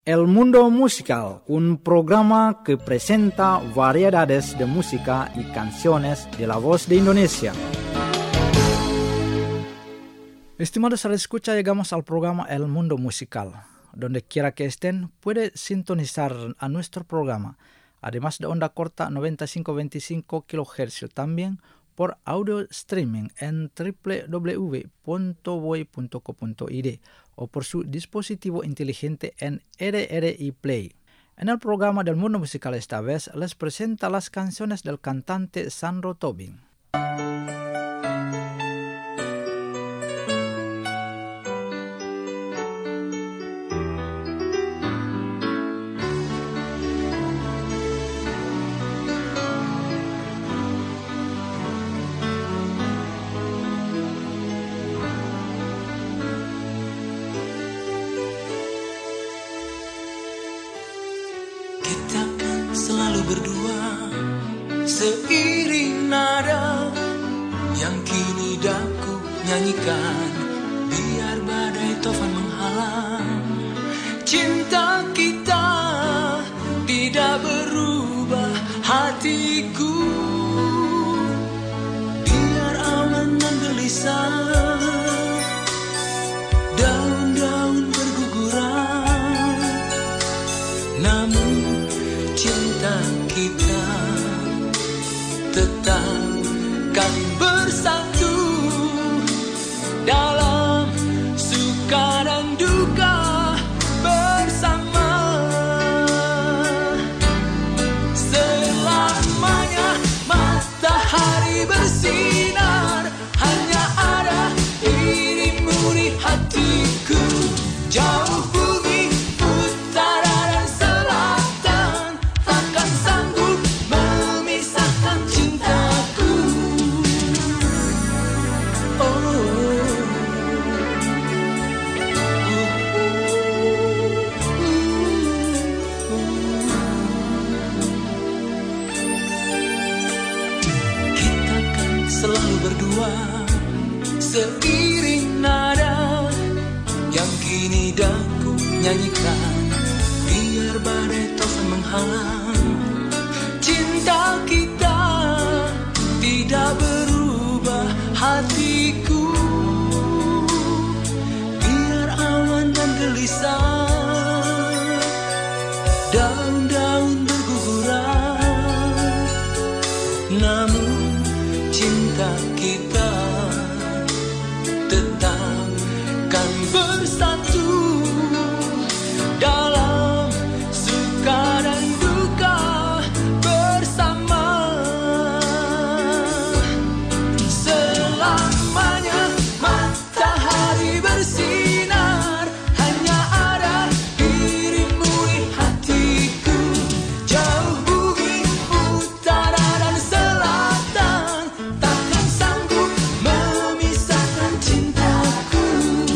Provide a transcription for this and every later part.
El Mundo Musical, un programa que presenta variedades de música y canciones de la voz de Indonesia. Estimados escucha, llegamos al programa El Mundo Musical. Donde quiera que estén, puede sintonizar a nuestro programa, además de onda corta 9525 kHz, también por audio streaming en www.voy.co.id o por su dispositivo inteligente en RRI Play. En el programa del Mundo Musical esta vez les presenta las canciones del cantante Sandro Tobing. Seiring nada yang kini daku nyanyikan, biar badai tofan menghalang, cinta kita tidak berubah hatiku. Biar awan menggelisah, daun-daun berguguran, namun cinta kita tetap kan bersatu dalam suka dan duka bersama. Selamanya matahari bersinar, hanya ada dirimu di hatiku. Jauh bumi utara dan selatan takkan sanggup memisahkan cintaku. Kita kan selalu berdua, seiring nada yang kini daku nyanyikan, biar badai tofan menghalang, cinta kita tidak berubah hatiku. Biar awan dan gelisah, daun-daun berguguran, namun cinta kita tetap kan bersatu dalam suka dan duka bersama. Selamanya matahari bersinar, hanya ada dirimu di hatiku. Jauh bumi utara dan selatan takkan sanggup memisahkan cintaku.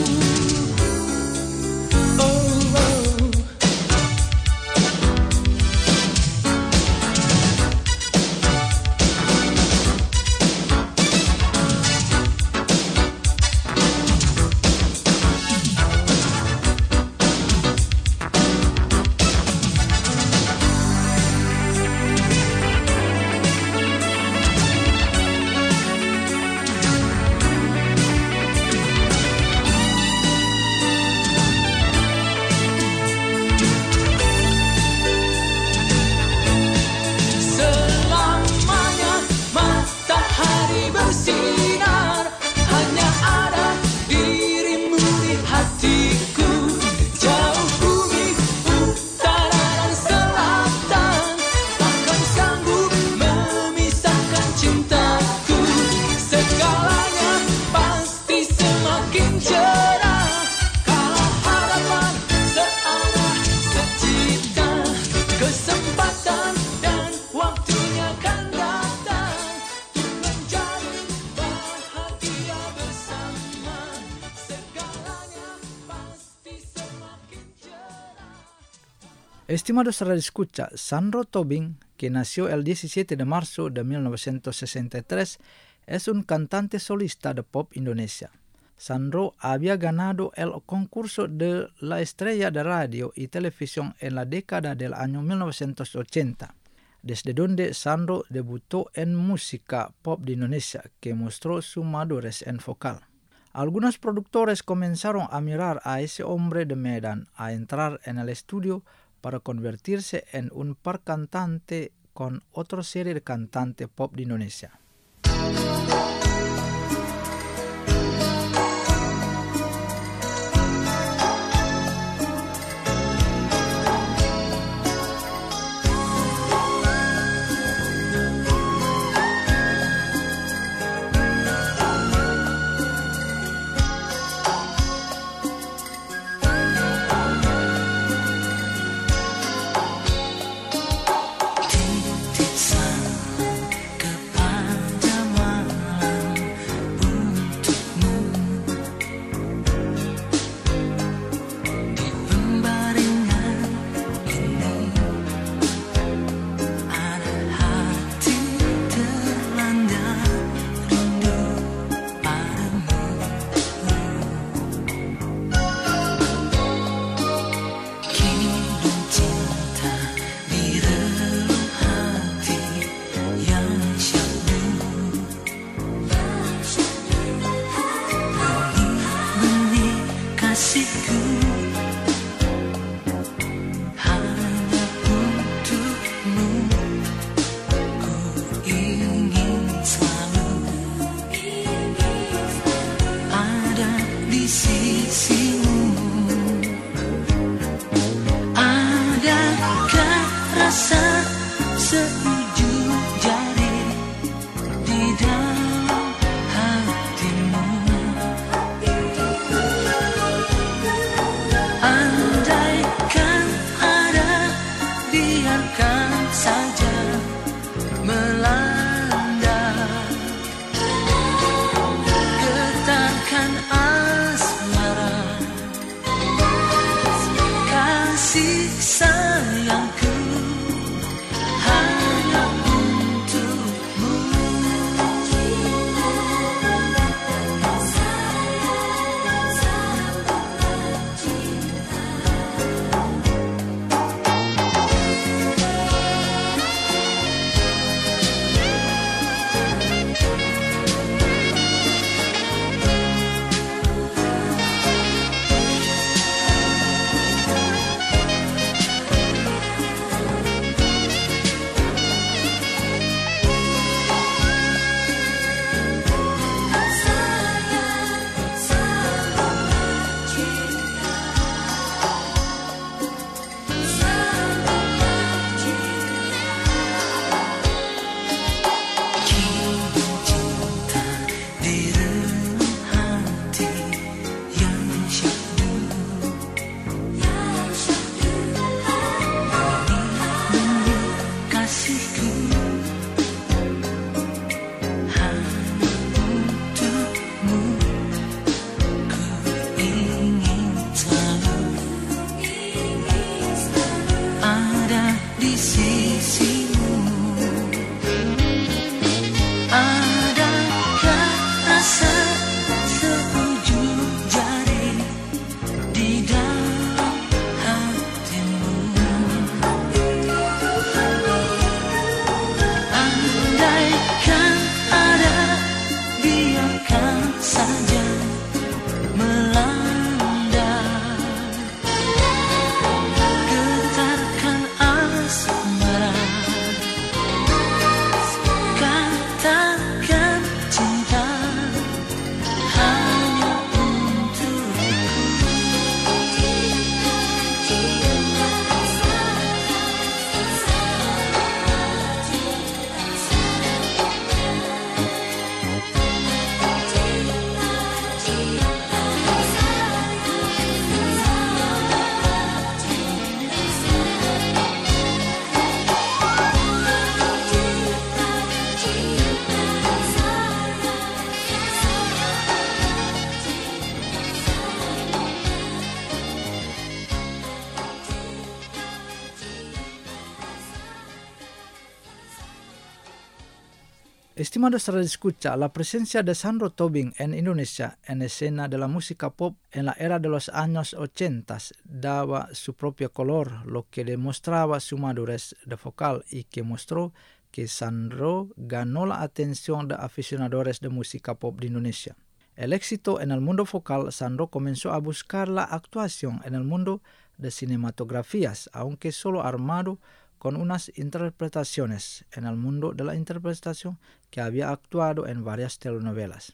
Selamanya matahari bersinar, hanya ada dirimu di hatiku. Jauh bumi utara dan selatan takkan sanggup memisahkan cintaku. Segalanya pasti semakin cerah kalau harapan searah secita. Kesempatan dan waktunya kan datang untuk menjadi bahagia bersama. Segalanya pasti semakin cerah. Estimados radio escucha, Sandro Tobing, que nació el 17 de marzo de 1963, es un cantante solista de pop Indonesia. Sandro había ganado el concurso de la estrella de radio y televisión en la década del año 1980, desde donde Sandro debutó en música pop de Indonesia, que mostró su madurez en vocal. Algunos productores comenzaron a mirar a ese hombre de Medan a entrar en el estudio para convertirse en un par cantante con otra serie de cantantes pop de Indonesia. Estimados radioescucha, la presencia de Sandro Tobin en Indonesia en escena de la música pop en la era de los años 80 daba su propio color, lo que demostraba su madurez de vocal y que mostró que Sandro ganó la atención de aficionados de música pop de Indonesia. El éxito en el mundo vocal, Sandro comenzó a buscar la actuación en el mundo de cinematografías, aunque solo armado con unas interpretaciones en el mundo de la interpretación que había actuado en varias telenovelas.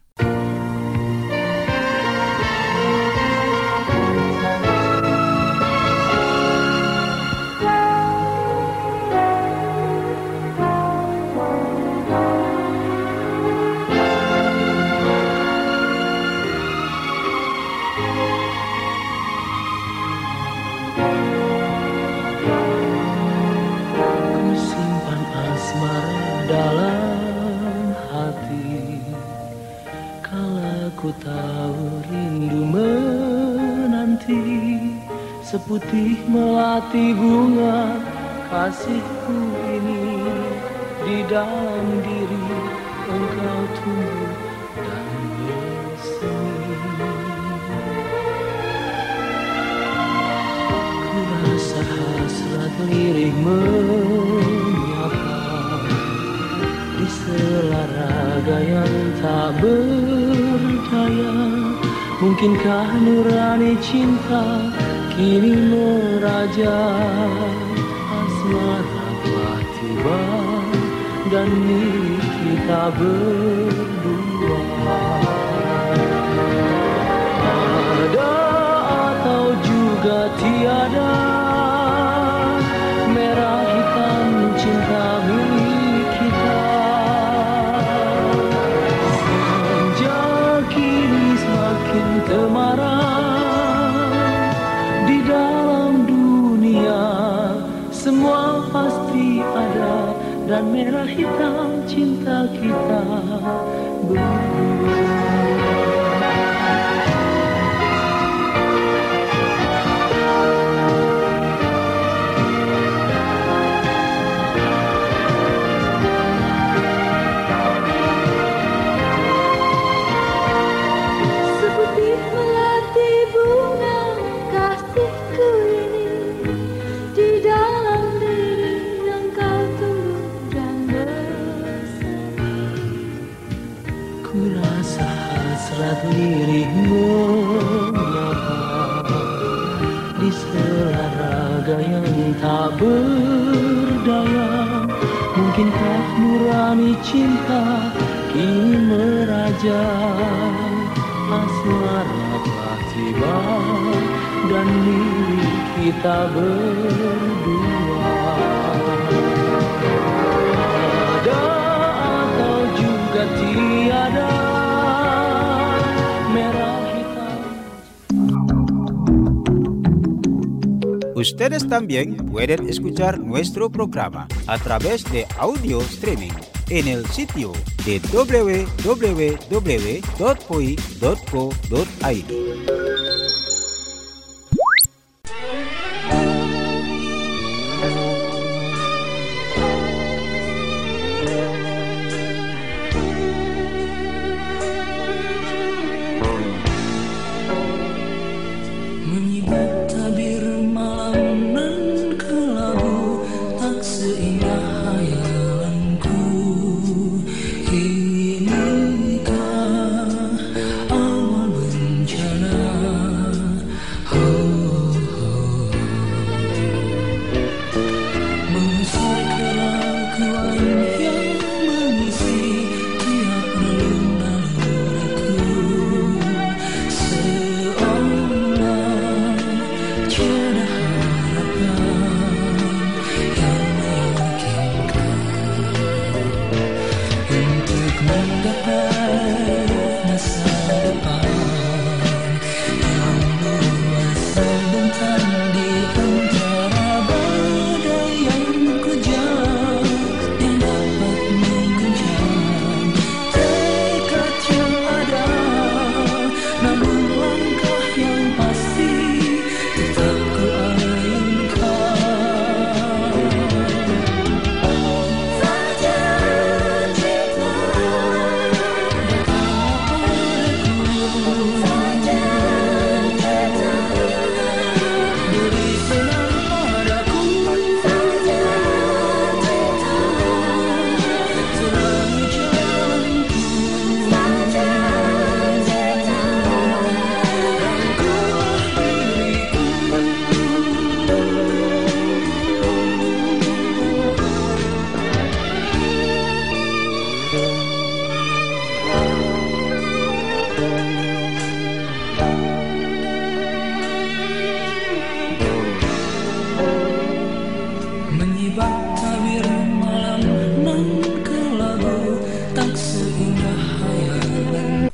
Dalam hati, kala ku tahu rindu menanti, seputih melati bunga kasihku ini, di dalam diri engkau tumbuh dan bersemi. Ku rasa hasrat lirih di sela raga yang tak berdaya. Mungkinkah nurani cinta kini meraja? Asmara telah tiba dan milik kita berdua. Ada atau juga tiada, merah hitam cinta milik kita. Sejak kini semakin temaram di dalam dunia, semua pasti ada dan merah hitam cinta kita berdua. Lirih menyapa di sela raga yang tak berdaya. Mungkinkah nurani cinta kini meraja? Asmara telah tiba dan milik kita berdua. Ada atau juga tiada, Ustedes también pueden escuchar nuestro programa a través de audio streaming en el sitio de www.poi.co.id. Inikah awal bencana? Menyibak tabir malam nan kelabu, tak seindah hayalan.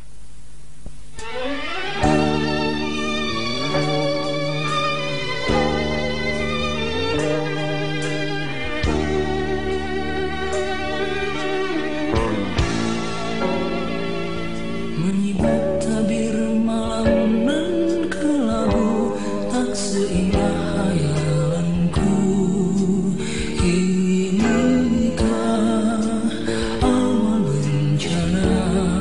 Menyibak tabir malam nan kelabu, tak seindah hayalanku. Inikah awal bencana?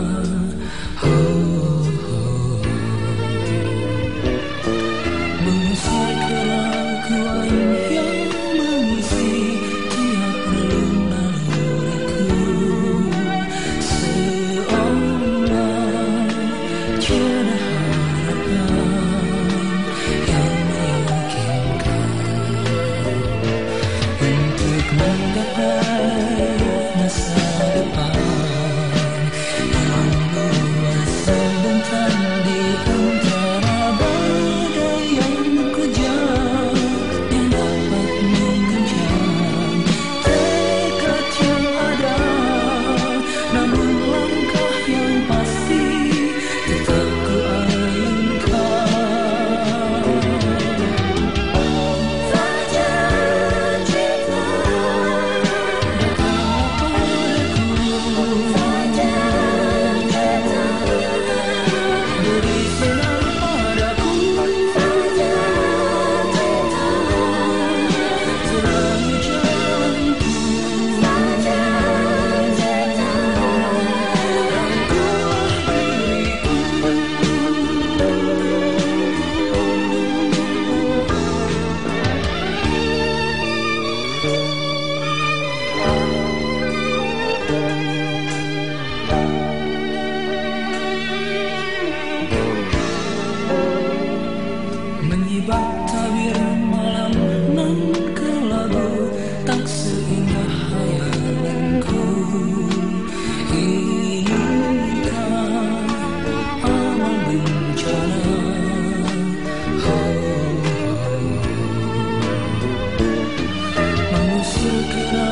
Mengusir keraguan yang mengisi tiap relung naluriku. Seolah tiada harapan yang meyakinkan untuk menggapai masa depan yang luas membentang di antara badai yang kejam yang dapat mengencang tekad yang ada. Namun langkah yang pasti tetap kuayunkan. Fajar cinta beri sinar padaku. Terangi jalanku. Menyibak tabir malam nan kelabu, tak seindah hayalanku. Inikah awal bencana? Mengusir keraguan